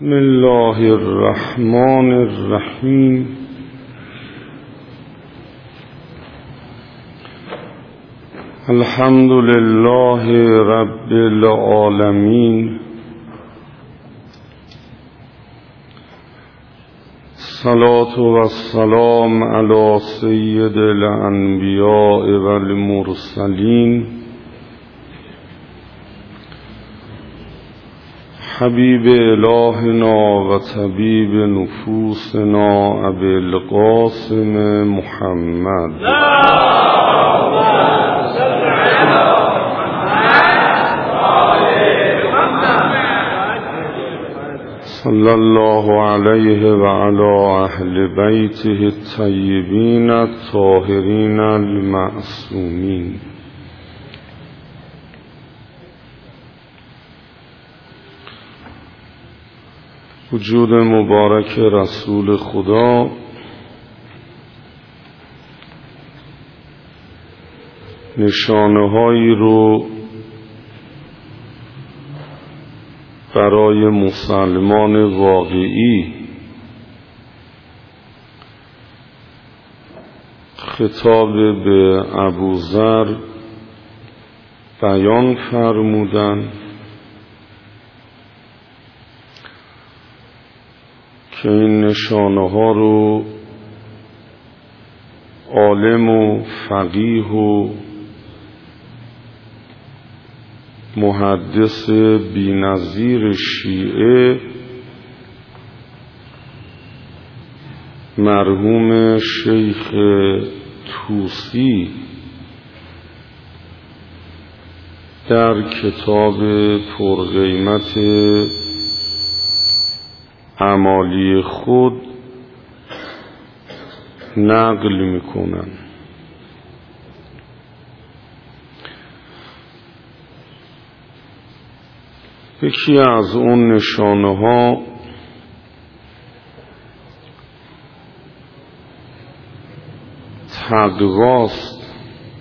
بسم الله الرحمن الرحیم. الحمد لله رب العالمین. الصلاة والسلام علی سید الانبیاء والمرسلین حبیب الهنا و طبیب نفوسنا ابی القاسم محمد صلی الله علیه و علی اهل بیته الطیبین الطاهرین المعصومین. وجود مبارک رسول خدا نشانه‌هایی رو برای مسلمان واقعی خطاب به ابوذر بیان فرمودند که این نشانه ها رو عالم و فقیه و محدث بی‌نظیر شیعه مرحوم شیخ طوسی در کتاب پرقیمت اعمالی خود نقل میکنن. یکی از اون نشانه ها تقواست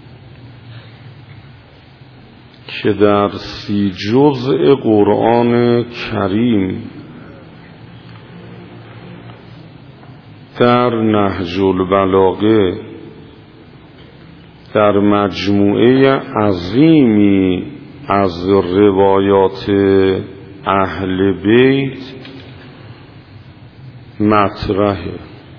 که در 30 جزء قرآن کریم در نهج البلاغه در مجموعه عظیمی از روایات اهل بیت مطرحه.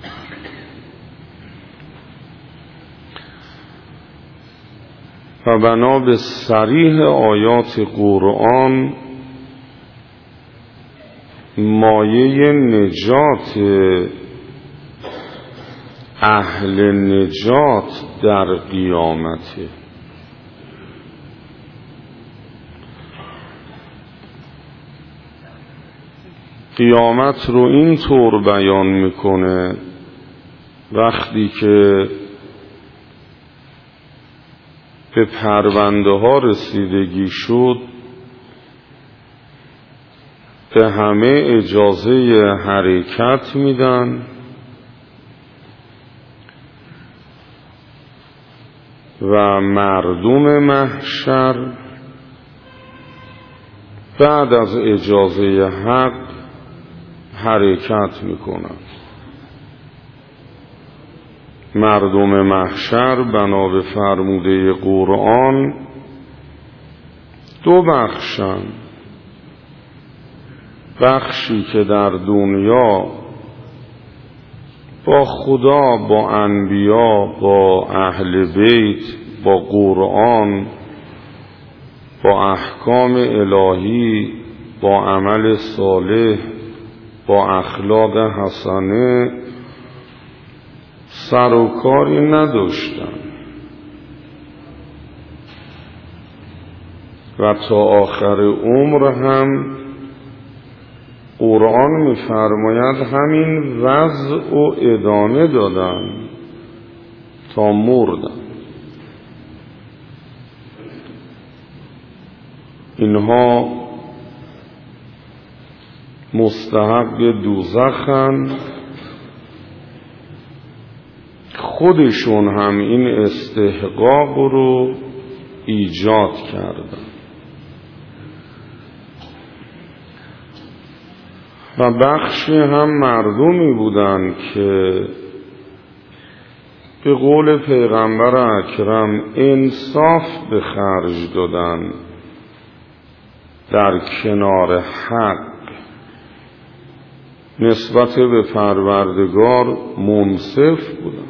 و بنا به صریح آیات قرآن مایه نجات اهل نجات در قیامته. قیامت رو این طور بیان میکنه وقتی که به پرونده ها رسیدگی شد به همه اجازه حرکت میدن و مردم محشر بعد از اجازه حق حرکت میکنند. مردم محشر بنا به فرموده قرآن 2 بخشند. بخشی که در دنیا با خدا، با انبیا، با اهل بیت، با قرآن، با احکام الهی، با عمل صالح، با اخلاق حسنه سر و کاری نداشتن و تا آخر عمر هم قرآن می‌فرماید همین وضع و ادامه دادن تا مردن. اینها مستحق دوزخن. خودشون هم این استحقاق رو ایجاد کردن. و بخشی هم مردمی بودند که به قول پیغمبر اکرم انصاف به خرج دادن در کنار حق، نسبت به پروردگار منصف بودن.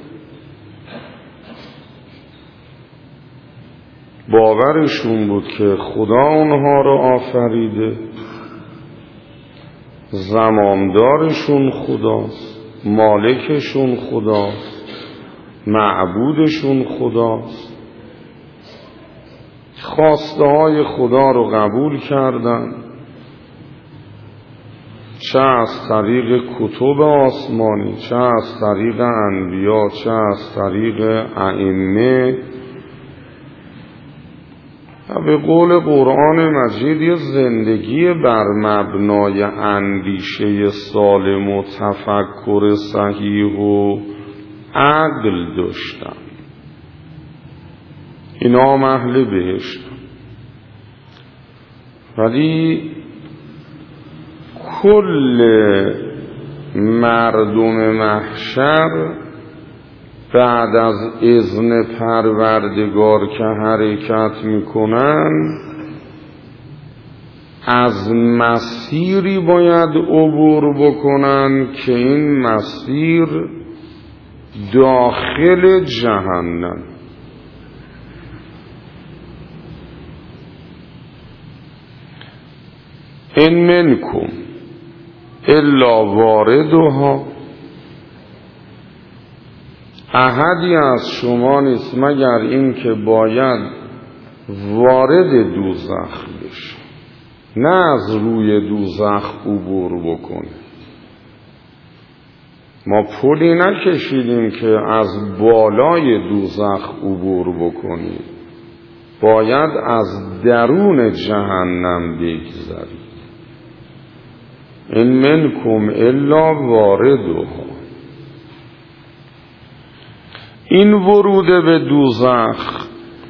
باورشون بود که خدا اونها رو آفریده، زمامدارشون خداست، مالکشون خداست، معبودشون خداست. خواسته های خدا رو قبول کردن، چه از طریق کتب آسمانی، چه از طریق انبیا، چه از طریق ائمه. و به قول قرآن مجید یه زندگی بر مبنای اندیشه سالم و تفکر صحیح و عقل داشتن. اینا هم اهل بهشت. ولی کل مردم محشر بعد از اذن پروردگار که حرکت میکنن از مسیری باید عبور بکنن که این مسیر داخل جهنم. ان منکم الا واردها، احدی از شما نیست مگر این که باید وارد دوزخ بشه، نه از روی دوزخ عبور بکنه. ما پلی نکشیدیم که از بالای دوزخ عبور بکنیم، باید از درون جهنم بگذریم. ان منکم الا واردها. این ورود به دوزخ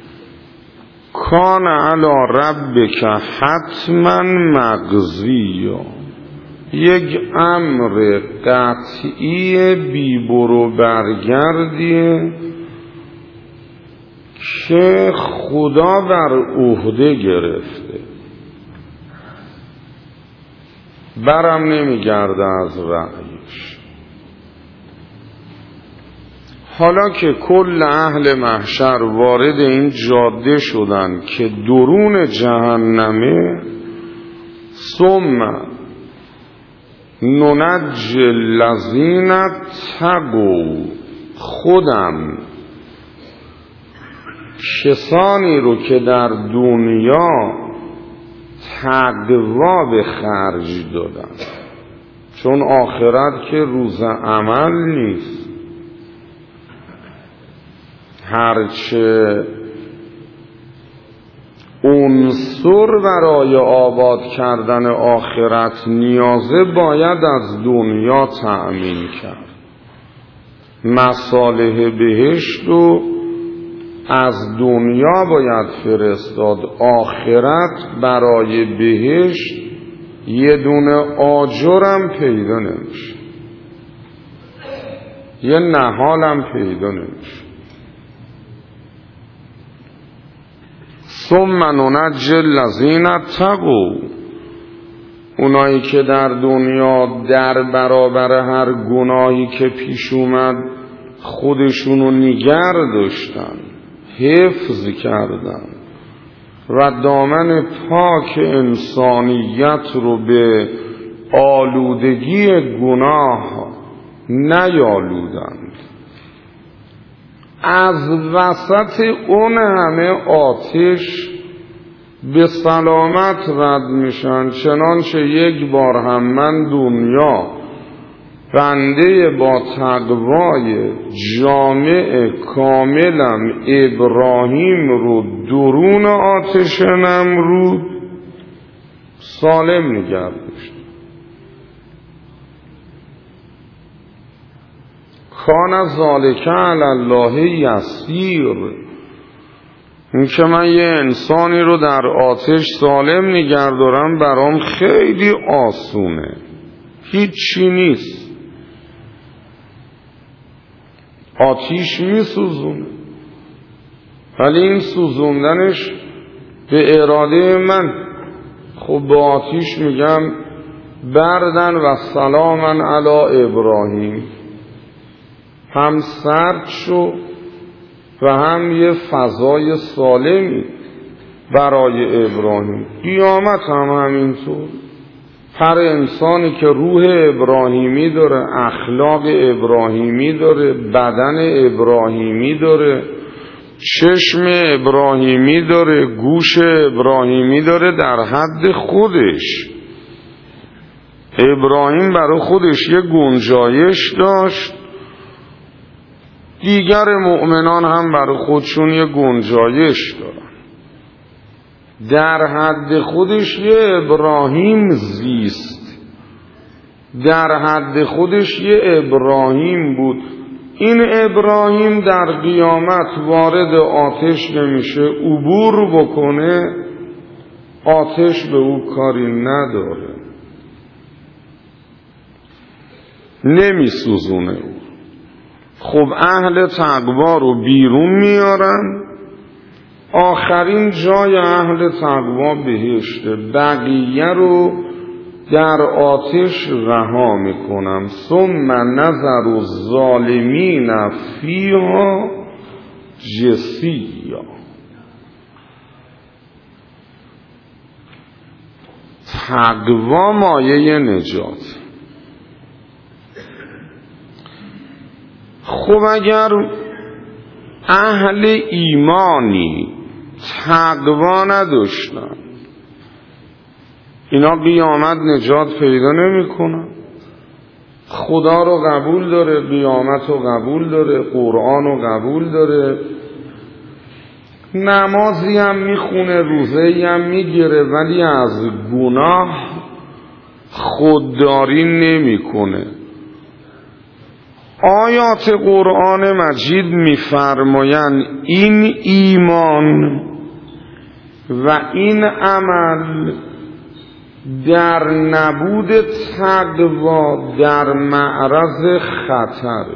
کان علی ربک حتما مقضی، یک امر قطعی بی برو برگردیه که خدا بر عهده گرفته، برم نمیگرده از رأیش. حالا که کل اهل محشر وارد این جاده شدن که درون جهنمه، ثم ننجی الذین اتقوا، خودم کسانی رو که در دنیا تقوا به خرج دادن، چون آخرت که روز عمل نیست، هرچه عنصر برای آباد کردن آخرت نیازه باید از دنیا تأمین کرد. مصالح بهشت رو از دنیا باید فرستاد، آخرت برای بهشت یه دونه آجرم پیدا نمیشه، یه نهالم پیدا نمیشه. ثم ننجی الذین اتقوا، اونایی که در دنیا در برابر هر گناهی که پیش اومد خودشونو نگر داشتن، حفظ کردن و دامن پاک انسانیت رو به آلودگی گناه نیالودند، از وسط اون همه آتش به سلامت رد میشن. چنانچه یک بار هم من دنیا بنده با تقوای جامع کاملم ابراهیم رو درون آتش نمرود سالم نگه داشت. کان ذالک علی الله یسیر، این که من یه انسانی رو در آتش سالم نگه دارم برام خیلی آسونه. هیچی نیست. آتیش میسوزونه، ولی این سوزوندنش به اراده من. خب به آتیش میگم بردن و سلامن علی ابراهیم، هم سرد شو و هم یه فضای سالمی برای ابراهیم. قیامت هم همینطور. هر انسانی که روح ابراهیمی داره، اخلاق ابراهیمی داره، بدن ابراهیمی داره، چشم ابراهیمی داره، گوش ابراهیمی داره، در حد خودش. ابراهیم برای خودش یه گنجایش داشت، دیگر مؤمنان هم برای خودشون یه گنجایش دارن. در حد خودش یه ابراهیم زیست، در حد خودش یه ابراهیم بود. این ابراهیم در قیامت وارد آتش نمیشه، عبور بکنه، آتش به او کاری نداره، نمیسوزونه او. خب اهل تقوا رو بیرون میارن، آخرین جای اهل تقوا بهشته، بقیه رو در آتش رها میکنم. ثم نظر الظالمین فیها جثیا. تقوا مایه نجات. خب اگر اهل ایمانی تقوا نداشتن، اینا قیامت نجات پیدا نمی کنن. خدا رو قبول داره، قیامت رو قبول داره، قرآن رو قبول داره، نمازی هم میخونه، روزه‌ای هم میگیره، ولی از گناه خودداری نمیکنه. آیات قرآن مجید میفرمایند این ایمان و این عمل در نبود تقوا در معرض خطره.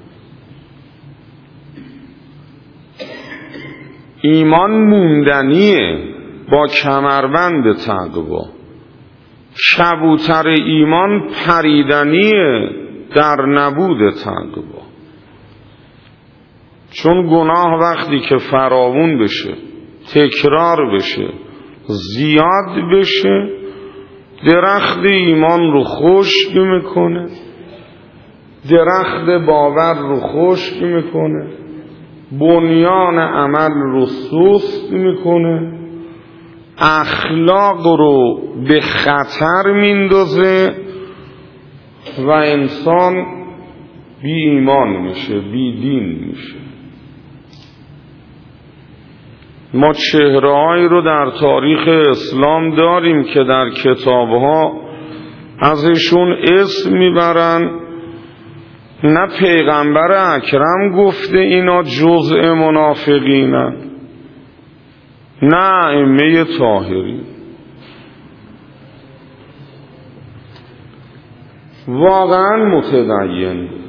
ایمان موندنیه با کمربند تقوا، کبوتر ایمان پریدنیه در نبود تقوا. چون گناه وقتی که فراوون بشه، تکرار بشه، زیاد بشه، درخت ایمان رو خشک میکنه، درخت باور رو خشک میکنه، بنیان عمل رو سست میکنه، اخلاق رو به خطر میندازه و انسان بی ایمان میشه، بی دین میشه. ما چهره‌هایی رو در تاریخ اسلام داریم که در کتابها ازشون اسم میبرن، نه پیغمبر اکرم گفته اینا جزء منافقینن، نه ائمه طاهرین. واقعا متدین بودن،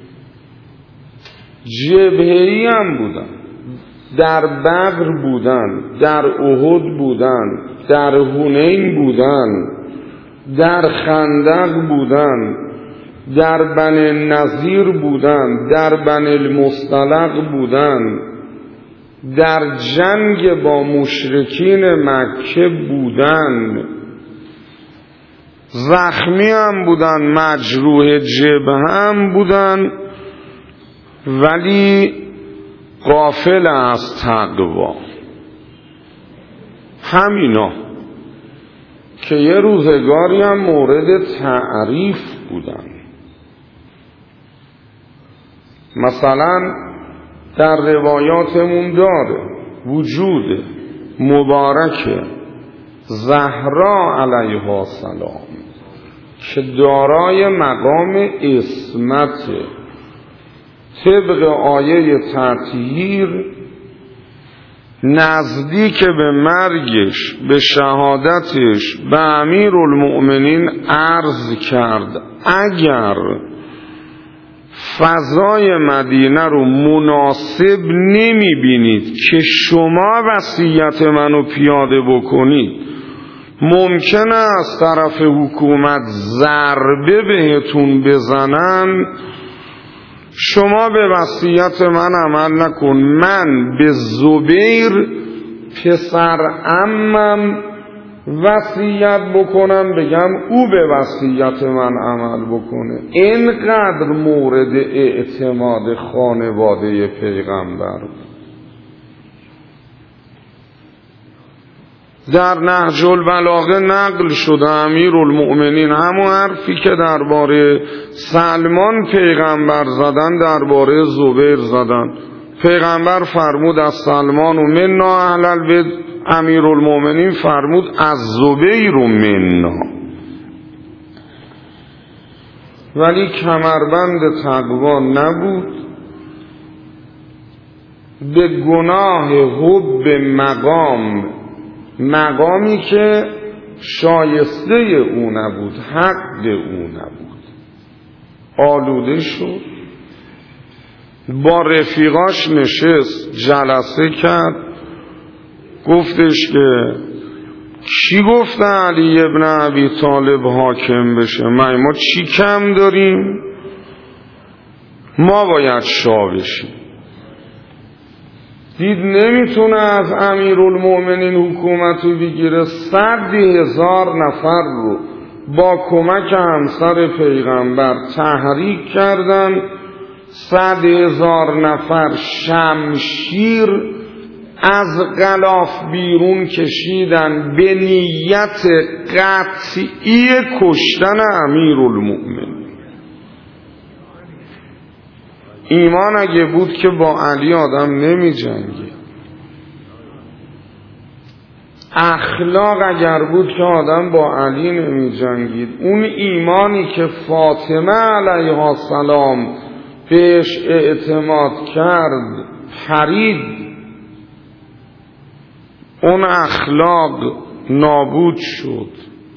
جبهه‌ای هم بودن، در بدر بودن، در احد بودن، در حنین بودن، در خندق بودن، در بنی النضیر بودن، در بنی المصطلق بودن، در جنگ با مشرکین مکه بودن، زخمی هم بودن، مجروح جبهه هم بودن، ولی غافل از تقوا. همینا که یه روزگاری هم مورد تعریف بودن. مثلا در روایاتمون داره وجود مبارک زهرا علیها السلام که دارای مقام عصمت، طبق آیه تطهیر نزدیک به مرگش، به شهادتش به امیرالمؤمنین عرض کرد اگر فضای مدینه رو مناسب نمی بینید که شما وصیت منو پیاده بکنید، ممکنه از طرف حکومت ضربه بهتون بزنن، شما به وصیت من عمل نکن، من به زبیر پسر عمم وصیت بکنم، بگم او به وصیت من عمل بکنه. اینقدر مورد اعتماد خانواده پیغمبر. در نهج البلاغه نقل شده امیرالمؤمنین همون حرفی که درباره سلمان پیغمبر زدن درباره زبیر زدن. پیغمبر فرمود از سلمان و منا اهل البیت، امیرالمؤمنین فرمود از زبیر و منا. ولی کمربند تقوا نبود، به گناه حب مقامی که شایسته او نبود، حق او نبود، آلوده شد. با رفیقاش نشست، جلسه کرد، گفتش که کی گفته علی ابن ابی طالب حاکم بشه؟ ما چی کم داریم؟ ما باید شاه بشیم. دید نمیتونه از امیرالمؤمنین حکومت رو بگیره، 100,000 نفر رو با کمک همسر پیغمبر تحریک کردن، 100,000 نفر شمشیر از غلاف بیرون کشیدن به نیت قطعی کشتن امیرالمؤمنین. ایمان اگه بود که با علی آدم نمی جنگه، اخلاق اگر بود که آدم با علی نمی جنگید. اون ایمانی که فاطمه علیها السلام بهش اعتماد کرد پرید، اون اخلاق نابود شد.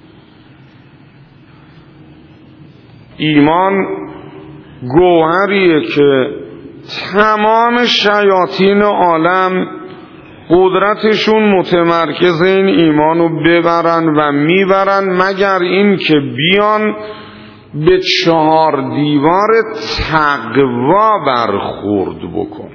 ایمان گوهریه که تمام شیاطین عالم قدرتشون متمرکز این ایمانو ببرن و میبرن، مگر این که بیان به 4 دیوار تقوا برخورد بکنن.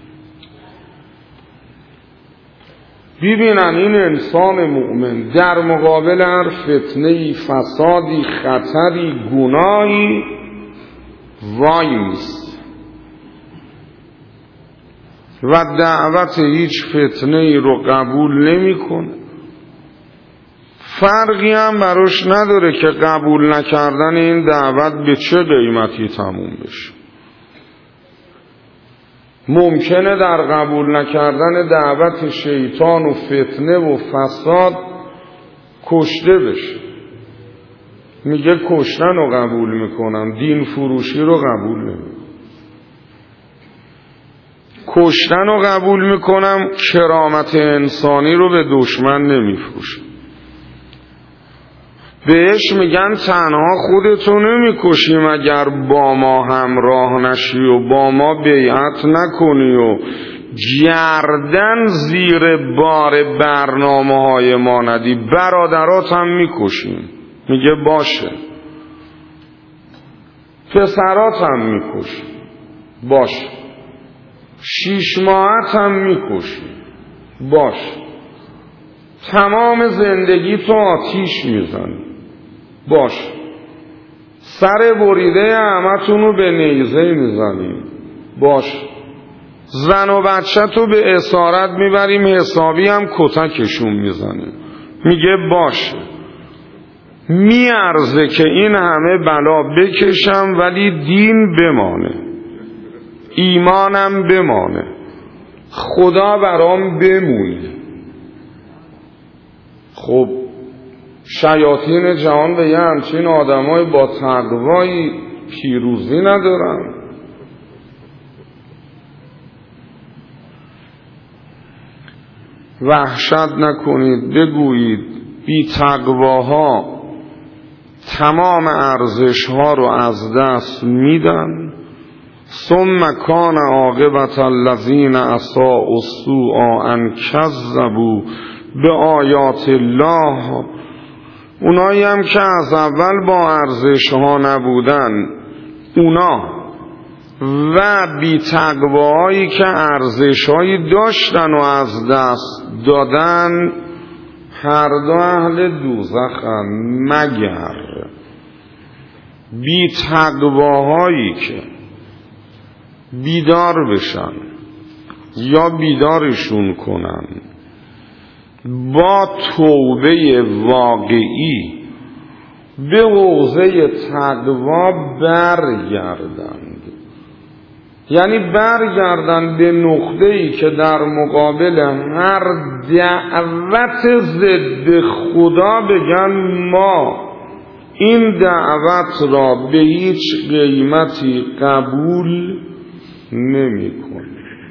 ببینن این انسان مؤمن در مقابل هر فتنه‌ای، فسادی، خطری، گناهی وای میست و دعوت هیچ فتنه‌ای رو قبول نمیکنه. فرقی هم براش نداره که قبول نکردن این دعوت به چه قیمتی تموم بشه. ممکنه در قبول نکردن دعوت شیطان و فتنه و فساد کشته بشه. میگه کشتن رو قبول میکنم، دین فروشی رو قبول نمیکنم. کشتن رو قبول میکنم، کرامت انسانی رو به دشمن نمیفروشم. بهش میگن تنها خودتو نمیکشیم اگر با ما همراه نشی و با ما بیعت نکنی و گردن زیر بار برنامه‌های ما ندی، برادرات هم میکشیم. میگه باشه. پسرات هم میکشیم، باشه. 6 ماهت هم میکشیم، باشه. تمام زندگی تو آتیش میزنی، باشه. سر بریده همتون رو به نیزه میزنیم، باشه. زن و بچه تو به اسارت میبریم، حسابی هم کتکشون میزنیم. میگه باشه. میارزه که این همه بلا بکشم ولی دین بمانه، ایمانم بمانه، خدا برام بمونه. خب شیاطین جهان به یه همچین آدمای با تقوایی پیروزی ندارن. وحشت نکنید، بگویید بی تقواها تمام ارزشها رو از دست میدن. ثم کان عاقبت الذین اساءوا السوء ان کذبوا بآیات الله. اونایی هم که از اول با ارزشها نبودن، اونا و بی تقوایی که ارزشهایی داشتن و از دست دادن، هر دو اهل دوزخن، مگر بی تقواهایی که بیدار بشن یا بیدارشون کنن، با توبه واقعی به حوزه تقوا برگردند. یعنی برگردند به نقطه‌ای که در مقابل هر دعوت ضد خدا بگن ما این دعوت را به هیچ قیمتی قبول نمی‌کنیم.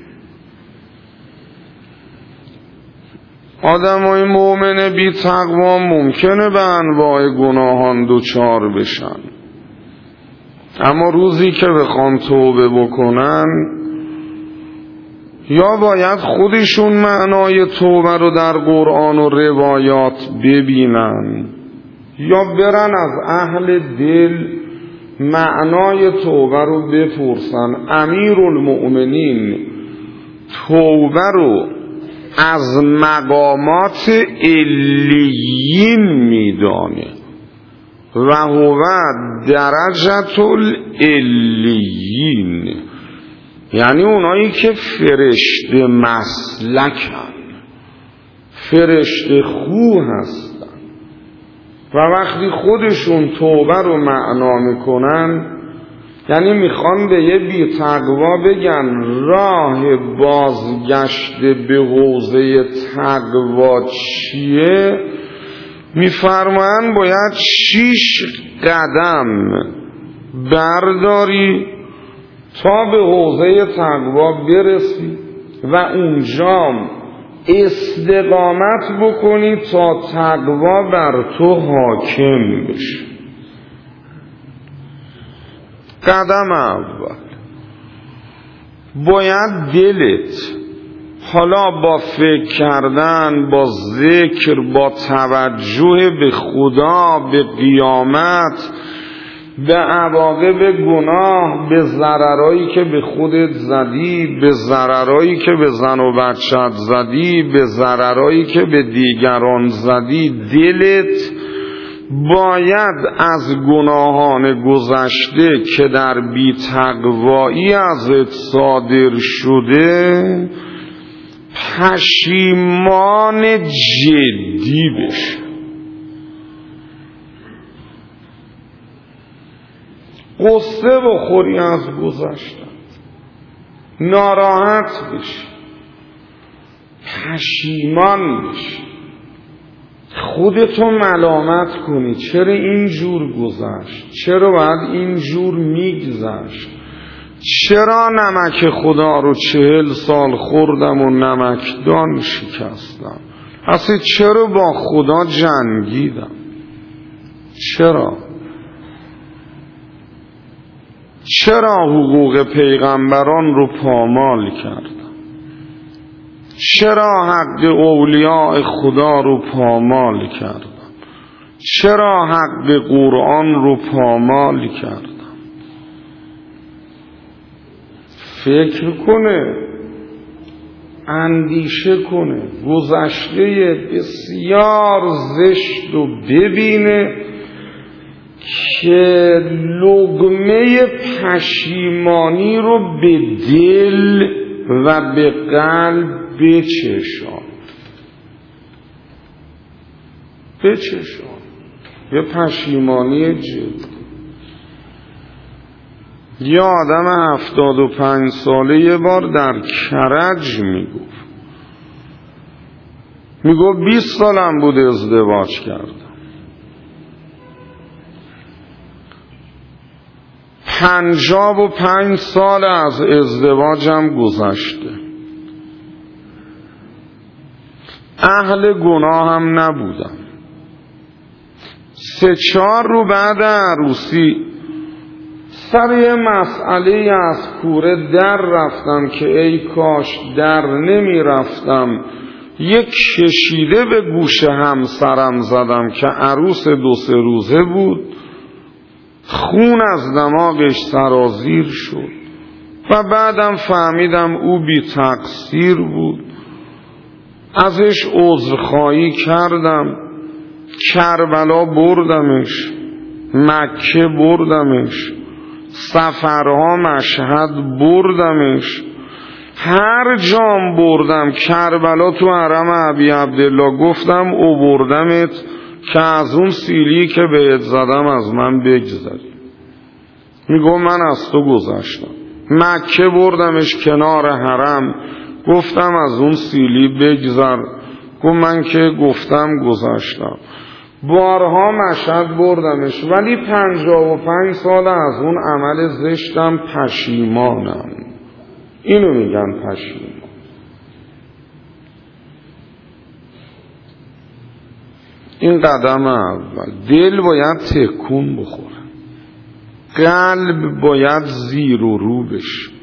آدمای مؤمن بی تقوا ممکنه به انواع گناهان دچار بشن، اما روزی که بخوان توبه بکنن، یا باید خودشون معنای توبه رو در قرآن و روایات ببینن، یا برن از اهل دل معنای توبه رو بپرسن. امیرالمؤمنین توبه رو از مقامات علیین میدانه و هو درجة العلیین، یعنی اونایی که فرشته مسلکن، فرشته خو هستن و وقتی خودشون توبه رو معنا میکنن، یعنی میخوان به یه بی تقوا بگن راه بازگشت به حوزه تقوا چیه، میفرمان باید 6 قدم برداری تا به حوزه تقوا برسی و اونجا استقامت بکنی تا تقوا بر تو حاکم بشه. قدم اول، باید دلت حالا با فکر کردن، با ذکر، با توجه به خدا، به قیامت، به عواقب گناه، به ضررایی که به خودت زدی، به ضررایی که به زن و بچت زدی، به ضررایی که به دیگران زدی، دلت باید از گناهان گذشته که در بی تقوایی ازت صادر شده پشیمان جدی بشه. قصه بخوری از گذشته، ناراحت بشی، پشیمان بشی، خودتو ملامت کنی چرا اینجور گذشت، چرا باید اینجور میگذشت، چرا نمک خدا رو 40 سال خوردم و نمکدان شکستم، اصلا چرا با خدا جنگیدم، چرا حقوق پیغمبران رو پامال کردم، چرا حق اولیاء خدا رو پامال کردم، چرا حق قرآن رو پامال کردم. فکر کنه، اندیشه کنه، گذشته بسیار زشت رو ببینه که لقمه پشیمانی رو به دل و به قلب بچشان. یه پشیمانی جدی. یه آدم 75 ساله یه بار در کرج میگفت 20 سالم بود ازدواج کردم، 55 سال از ازدواجم گذشته، اهل گناه هم نبودم. 3-4 رو بعد عروسی سر یه مسئله از کوره در رفتم که ای کاش در نمی رفتم. یک کشیده به گوش همسرم زدم که عروس 2-3 روزه بود، خون از دماغش سرازیر شد و بعدم فهمیدم او بی تقصیر بود. ازش عذرخواهی کردم، کربلا بردمش، مکه بردمش، سفرها مشهد بردمش، هر جام بردم. کربلا تو حرم ابی عبدالله گفتم او بردمت که از اون سیلی که بهت زدم از من بگذری. میگو من از تو گذشتم. مکه بردمش کنار حرم، گفتم از اون سیلی بگذر، گفت من که گفتم گذشتم. بارها مشهد بردمش، ولی 55 سال از اون عمل زشتم پشیمانم. اینو میگن پشیمان. این قدم اول. دل باید تکون بخوره، قلب باید زیر و رو بشه،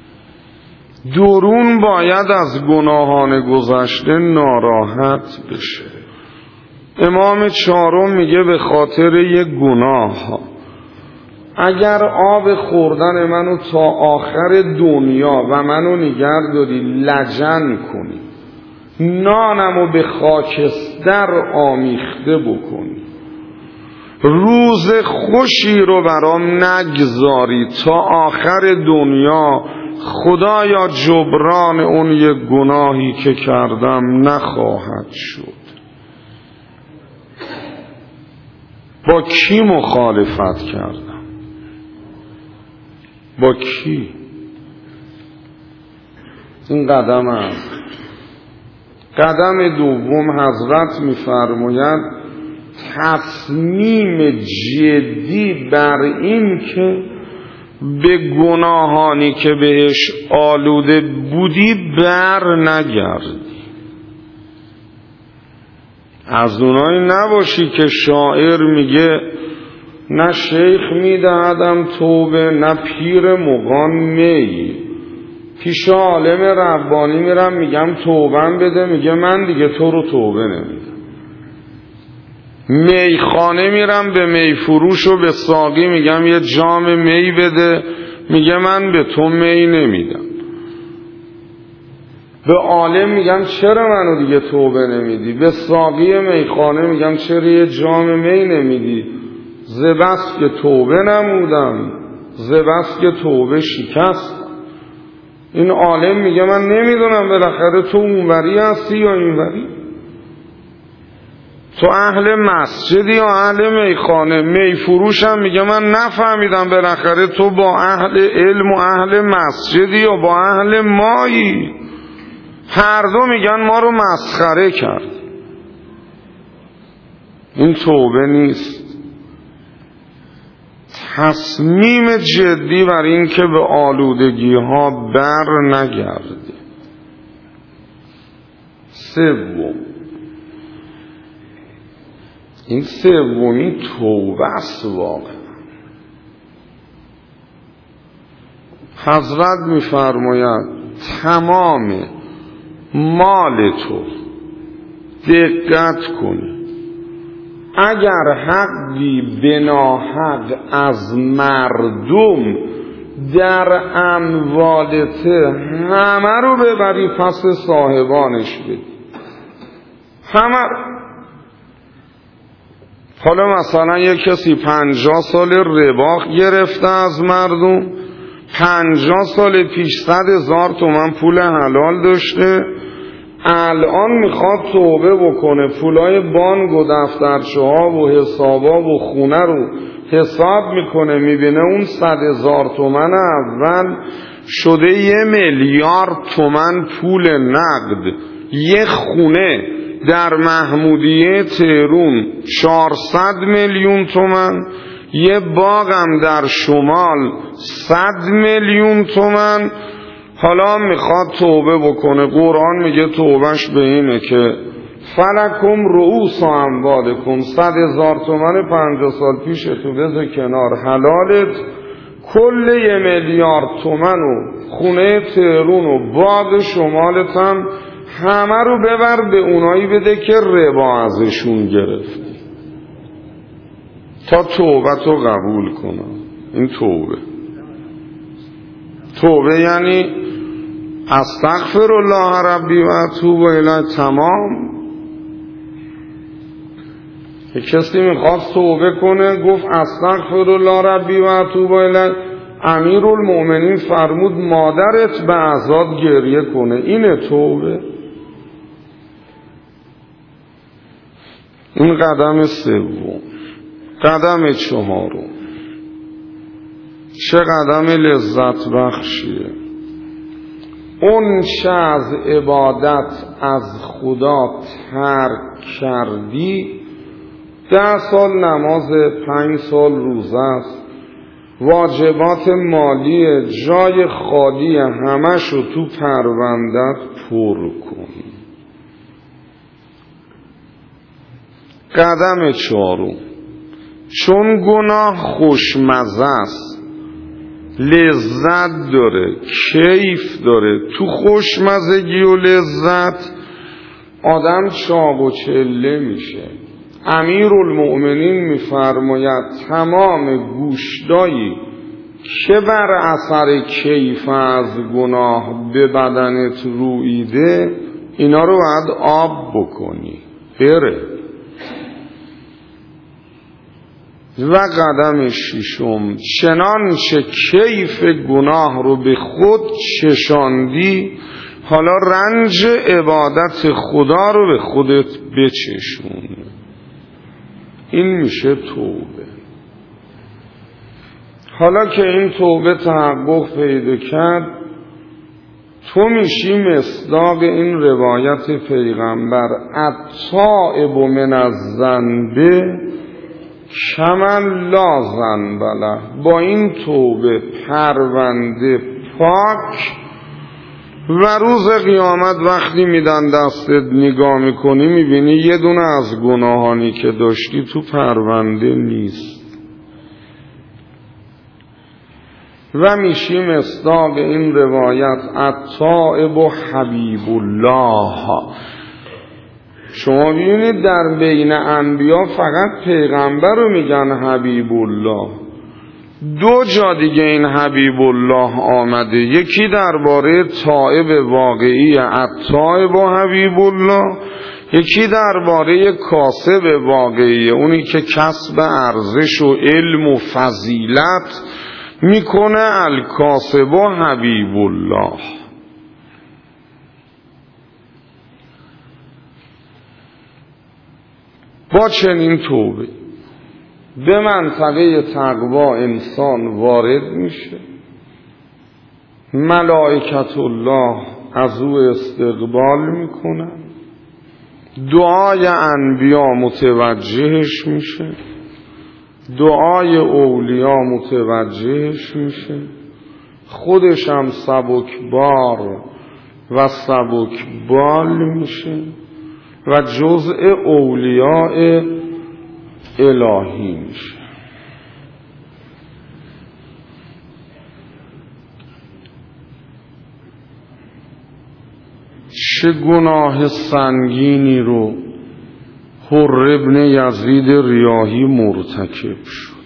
درون باید از گناهان گذشته ناراحت بشه. امام 4 میگه به خاطر یک گناه اگر آب خوردن منو تا آخر دنیا و منو نگه داری لجن کنی، نانمو به خاکستر آمیخته بکنی، روز خوشی رو برام نگذاری، تا آخر دنیا خدایا جبران اون یک گناهی که کردم نخواهد شد. با کی مخالفت کردم؟ با کی؟ این قدم است. قدم دوم حضرت می‌فرماید تصمیم جدی بر این که به گناهانی که بهش آلوده بودی بر نگردی. از اونایی نباشی که شاعر میگه نه شیخ میدهدم توبه نه پیر مغان می، پیش عالم ربانی میرم میگم توبم بده، میگه من دیگه تو رو توبه نمیدم. میخانه میرم به میفروش و به ساقی میگم یه جام می بده، میگه من به تو می نمیدم. به عالم میگم چرا منو دیگه توبه نمیدی، به ساقی میخانه میگم چرا یه جام می نمیدی، زبست که توبه نمودم، زبست که توبه شکست. این عالم میگه من نمیدونم بالاخره تو اونوری هستی یا اینوری، تو اهل مسجدی یا اهل میخانه. میفروشم میگه من نفهمیدم بالاخره تو با اهل علم و اهل مسجدی یا با اهل مایی. هر دو میگن ما رو مسخره کرد. این توبه نیست. تصمیم جدی بر این که به آلودگی ها بر نگردی. سوم، این سومی توبه است واقعا. حضرت می‌فرماید تمام مال تو دقت کنی، اگر حقی بناحق از مردم در اموالته همه رو ببری پس صاحبانش بدی، همه. حالا مثلا یک کسی 50 سال ربا گرفته از مردم، 50 سال پیش 100,000 تومان پول حلال داشته، الان میخواد توبه بکنه، پولای بانک و دفترچه ها و حسابا و خونه رو حساب میکنه، میبینه اون 100,000 تومان اول شده 1,000,000 تومان پول نقد. یه خونه در محمودیه تهرون 400 میلیون تومان، یه باغم در شمال 100 میلیون تومان. حالا میخواد توبه بکنه، قرآن میگه توبهش به اینه که فلکم رؤوس اموالکم، 100,000 تومن 50 سال پیش تو بذار کنار، حلالت کل 1 میلیارد تومن و خونه تهرون و باغ شمالت هم همه رو ببر به اونایی بده که ربا ازشون گرفتی تا توبت رو قبول کنم. این توبه یعنی استغفر الله ربی و اتوب الیه. تمام. یک کسی میخواست توبه کنه گفت استغفر الله ربی و اتوب الیه، امیرالمؤمنین فرمود مادرت به عزاد گریه کنه. اینه توبه. این قدم سوم. قدم چهارم چه قدم لذت بخشیه. اون چه از عبادت از خدا ترک کردی، 10 سال نماز، 5 سال روزه است، واجبات مالی جای خالی همشو تو پروندت پر کنی. قدم چهارم، چون گناه خوشمزه است، لذت داره، کیف داره، تو خوشمزگی و لذت آدم چاق و چله میشه. امیرالمؤمنین میفرماید تمام گوشتایی که بر اثر کیف از گناه به بدنت رویده، اینا رو باید آب بکنی بره. و قدم ششم، چنانچه کیف گناه رو به خود چشاندی، حالا رنج عبادت خدا رو به خودت بچشون. این میشه توبه. حالا که این توبه تحقق پیدا کرد، تو میشی مصداق این روایت پیغمبر التائب من الذنب کمن لا ذنب له. با این توبه پرونده پاک و روز قیامت وقتی میدن دستت نگاه میکنی میبینی یه دونه از گناهانی که داشتی تو پرونده نیست. و میشی مصداق این روایت التائب حبیب الله. شما ببینید در بین انبیا فقط پیغمبر رو میگن حبیب الله. 2 جا دیگه این حبیب الله آمده، یکی درباره تائب واقعی التائب و حبیب الله، یکی درباره کاسب واقعی، اونی که کسب ارزش و علم و فضیلت میکنه، الکاسب و حبیب الله. با چنین توبه به منطقه تقوا انسان وارد میشه، ملائکت الله از او استقبال میکنن، دعای انبیا متوجهش میشه، دعای اولیا متوجهش میشه، خودش هم سبکبار و سبکبال میشه و جزء اولیاء الهی میشه. چه گناه سنگینی رو حر ابن یزید ریاحی مرتکب شد،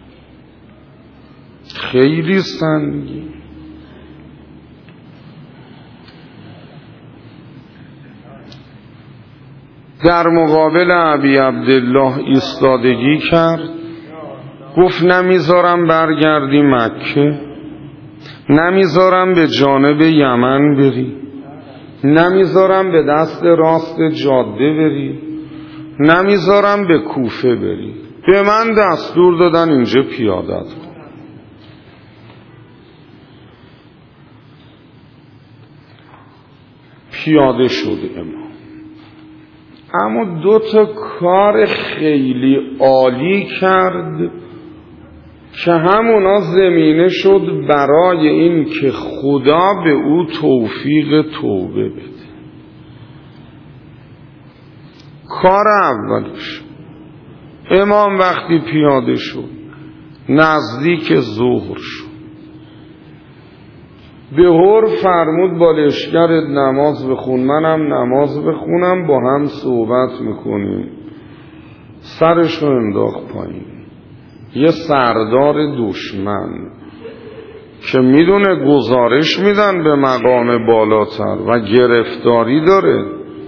خیلی سنگین. در مقابل ابی عبدالله ایستادگی کرد، گفت نمیذارم برگردی مکه، نمیذارم به جانب یمن بری، نمیذارم به دست راست جاده بری، نمیذارم به کوفه بری. به من دستور دادن اینجا پیادت کن. پیاده شد امام. اما 2 کار خیلی عالی کرد که همونا زمینه شد برای این که خدا به او توفیق توبه بده. کار اولش امام وقتی پیاده شد نزدیک ظهر شد، به هر فرمود با لشکرت نماز بخون، منم نماز بخونم، با هم صحبت میکنیم. سرشو انداخت پایین. یه سردار دشمن که میدونه گزارش میدن به مقام بالاتر و گرفتاری داره،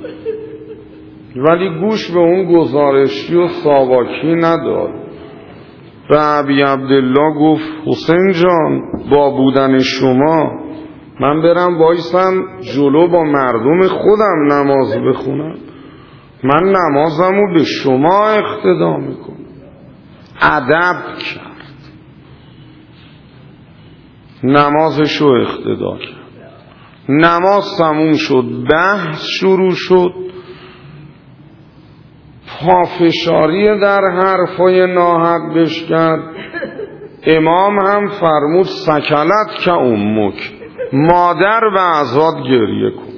ولی گوش به اون گزارشی و ساواکی نداد. به ابی عبدالله گفت حسین جان با بودن شما من برم وایسم جلو با مردم خودم نماز بخونم؟ من نمازمو به شما اقتدا میکنم. ادب کرد، نمازشو اقتدا کرد. نماز تموم شد، بحث شروع شد، پافشاری در حرفای ناحق بش کرد. امام هم فرمود سکلت که امک، مادر به ازاد گریه کن.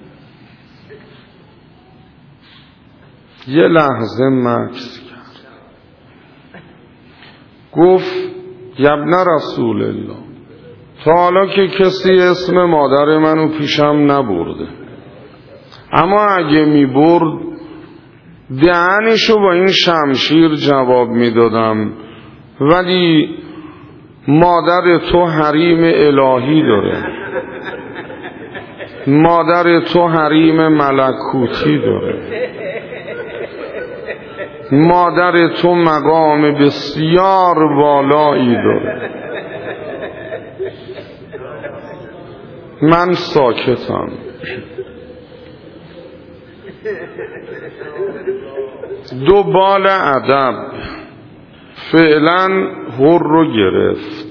یه لحظه مکث کرد، گفت یبن رسول الله، تا حالا که کسی اسم مادر منو پیشم نبرده، اما اگه میبرد دهنشو با این شمشیر جواب میدادم، ولی مادر تو حریم الهی داره، مادر تو حریم ملکوتی داره، مادر تو مقام بسیار والایی داره. من ساکتم. دو بال ادب فعلا هر رو گرفت،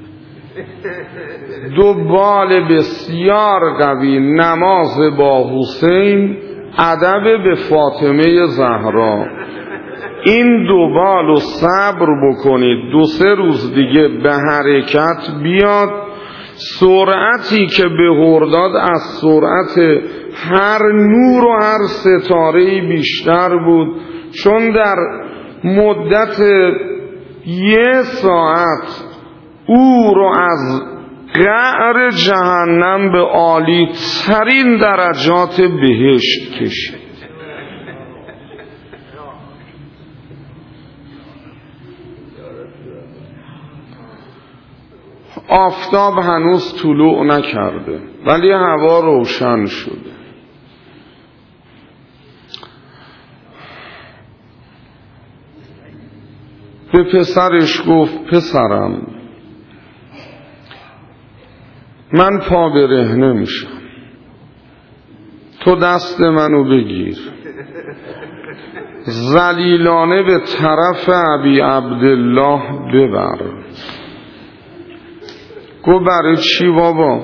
دو بال بسیار قوی نماز با حسین، ادب به فاطمه زهرا. این دو بالو صبر بکنید، 2-3 روز دیگه به حرکت بیاد. سرعتی که به هرداد از سرعت هر نور و هر ستاره‌ای بیشتر بود، چون در مدت 1 ساعت او رو از قعر جهنم به عالی ترین درجات بهشت کشید. آفتاب هنوز طلوع نکرده ولی هوا روشن شده. به پسرش گفت پسرم من پا برهنه میشم، تو دست منو بگیر، ذلیلانه به طرف ابی عبدالله ببر. گفت برای چی بابا؟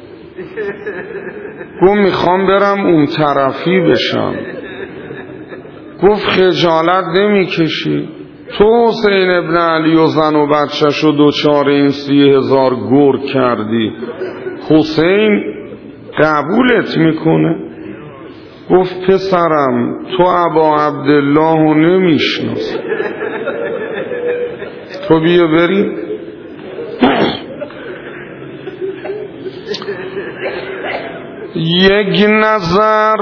گفت میخوام برم اون طرفی بشم. گفت خجالت نمیکشی؟ تو حسین ابن علی و زن و بچه‌ش و دوچار این 30,000 گرگ کردی، حسین قبولت میکنه؟ گفت پسرم تو ابا عبدالله رو نمیشناسی، تو بیا بریم. یک نظر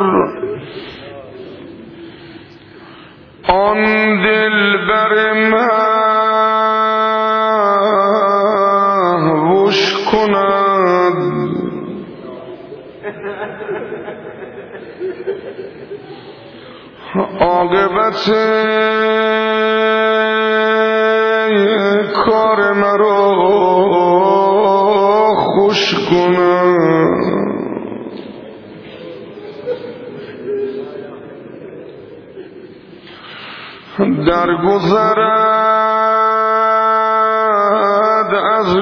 آن دلبر مهوش کند، عاقبت کار مرا خوش کند. در گذرد از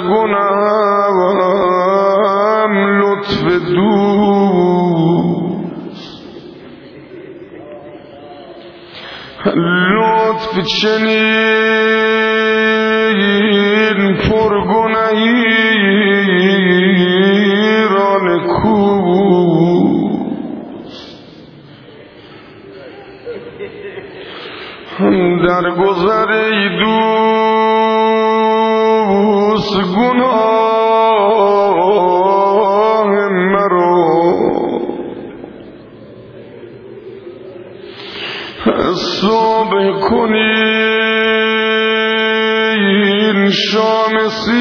گناهم لطف دوست، لطف چنین پرگناهی را نکوست. صبح کنین شام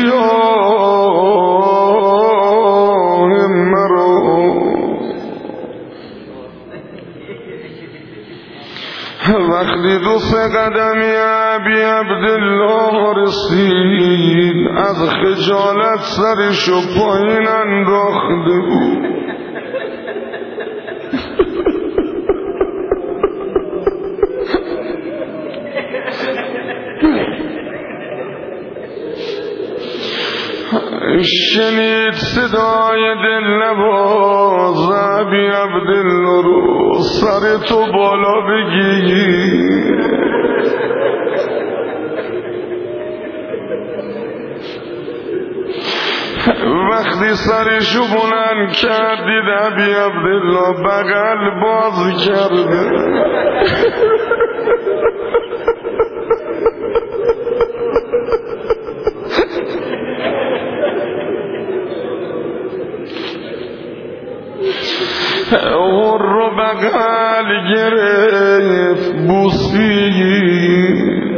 سیاه مرا، وقتی 2-3 قدمی ابی عبدالله رسید از خجالت سرشو پایین انداخته بود. شنید صدای دلنواز ابی عبدالله رو، سر تو بالا بگیر. وقتی سرشو بلند کردید ابی عبدالله بغل باز کرده. اور رو بغل گرفت بوسید،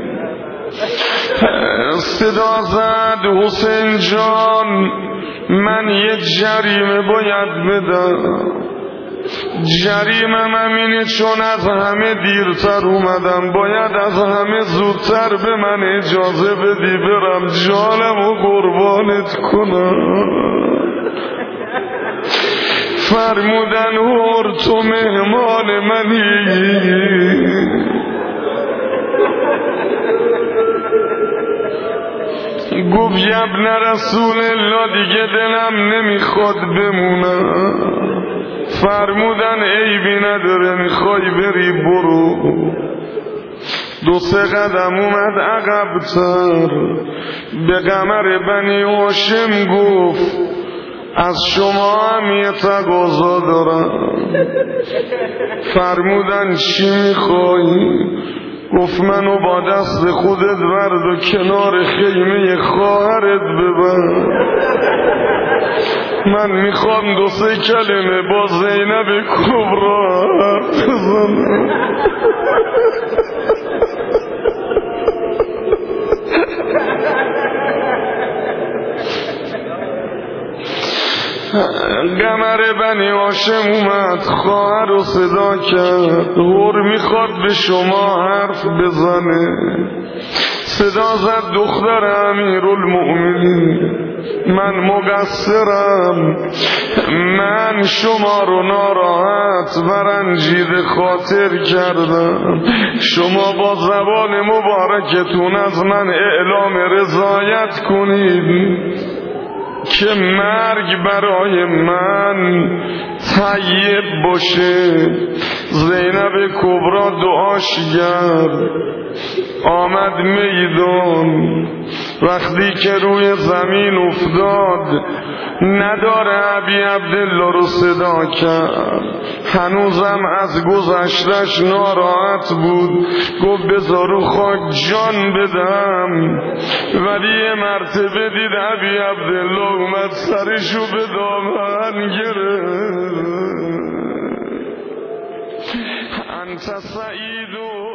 صدا زد حسین جان من یه جریمه باید بدم. جریمم همینه چون از همه دیرتر اومدم، باید از همه زودتر به من اجازه بدی برم جانمو قربانت کنم. فرمودن هور تو مهمان منی. گفت ابن رسول الله دیگه دلم نمیخواد بمونم. فرمودن عیبی نداره میخوای بری برو. 2-3 قدم اومد عقب‌تر به قمر بنی هاشم گفت از شما هم یه تقاضا دارم. فرمودن چی میخوای؟ گفت منو با دست خودت برد و کنار خیمه خواهرت ببر. من میخوام 2-3 کلمه با زینب کبرا حرف بزنم. قمر بنی هاشم اومد خواهر رو صدا کرد، هور میخواد به شما حرف بزنه. صدا زد دختر امیرالمؤمنین من مقصرم، من شما رو ناراحت و رنجیده خاطر کردم. شما با زبان مبارکتون از من اعلام رضایت کنید که مرگ برای من طیب باشه. زینب کبرا دعاش کرد آمد میدان. وقتی که روی زمین افتاد نداره ابی عبدالله رو صدا کرد. هنوزم از گذشتش ناراحت بود. گفت بذار رو خاک جان بدم. ولی یه مرتبه دید ابی عبدالله اومد سرشو به دامن گرفت. انت سعید